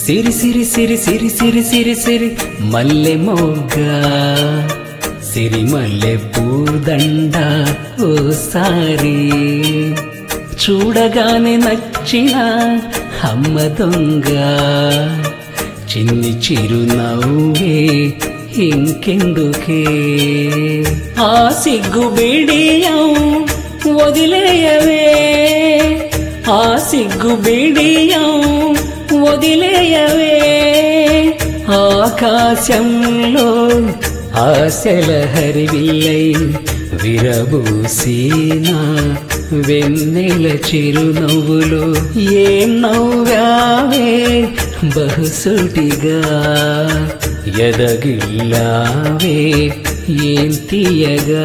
సిరి సిరి సిరి సిరి సిరి సిరి సిరి మల్లె మొగ్గ సిరి మల్లె పూదండ ఓసారి చూడగానే నచ్చిన అమ్మ దొంగ చిన్ని చిరునవ్వే ఇంకెందుకే ఆ సిగ్గు బిడియం వదిలేయవే ఆ సిగ్గు బిడియం వదిలేయవే ఆకాశంలో ఆశల హరివిల్లై విరబూసిన వెన్నెల చిరునవ్వులు ఏం నవ్వావే బహుసూటిగా ఎదగిల్లావే ఏం తీయగా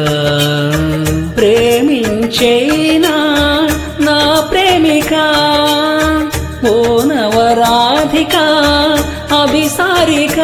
ప్రేమించేనా నా ప్రేమిక ఓ నవరాధిక అభిసారిక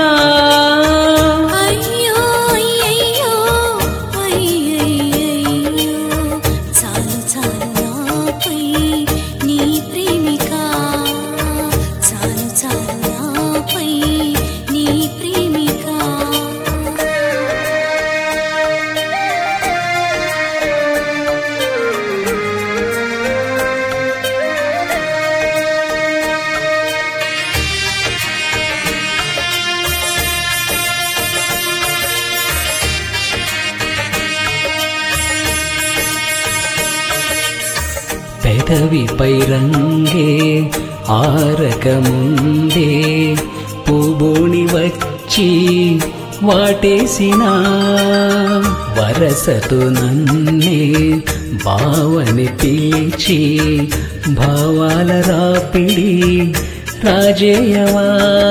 పెదవిపై రంగే ఆరకముందే పూబోణి వచ్చి వాటేసిన వరసతో నన్నే భావని పిలిచి భావాల రాపిడి రాజేయవా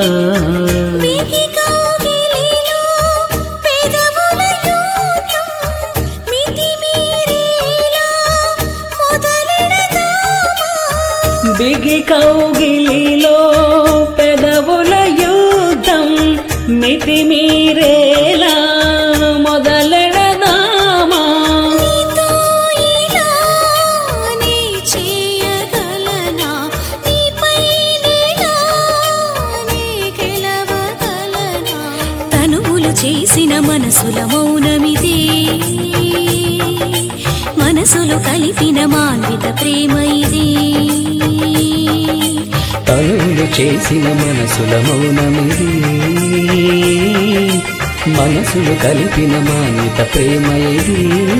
బిగి కౌగిలిలో పెదవుల యుద్ధం మితిమీరేలా మొదలెడదామా తనువులు చేసిన మనసుల మౌనమిది మనసులు కలిపిన మాన్విత ప్రేమ ఇది తనువులు చేసిన మనసుల మౌనమిది మనసులు కలిపిన మాన్విత ప్రేమ ఇది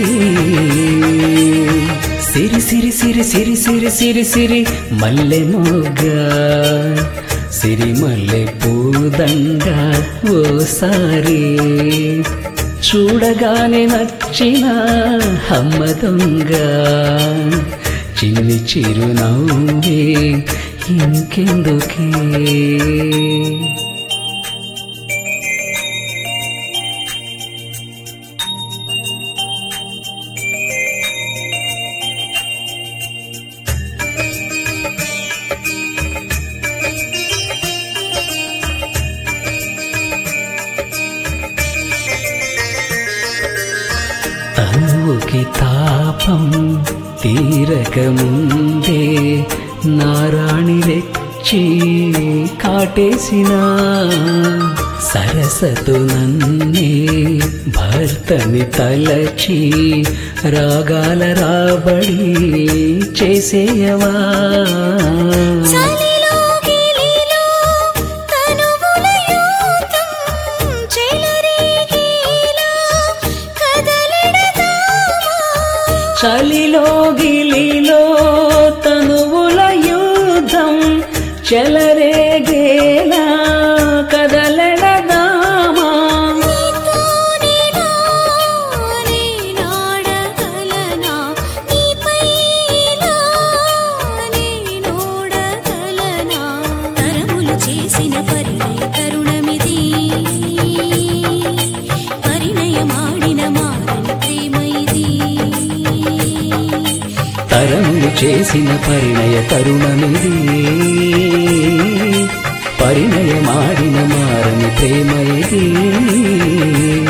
సిరి సిరి సిరి సిరి సిరి సిరి సిరి మల్లె మొగ్గ సిరి మల్లె పూదండ ఓసారి చూడగానే నచ్చిన అమ్మ దొంగ చిన్ని చిరునవ్వే ఇంకెందుకే తనువుకి తాపం తీరకముందే నారాణి రెచ్చి కాటేసిన సరసతు నన్నే భర్తని తలచి రాగాల రాబడి చేసేయవా చలిలో గిలిలో తనువుల యుద్ధం చెలరేగేలా కదలెడదామా తరములు చేసిన పరిణయ తరుణమిది పరిణయమాడిన మారని ప్రేమ ఇది తరములు చేసిన పరిణయ తరుణమిది పరిణయమాడిన మారని ప్రేమ ఇది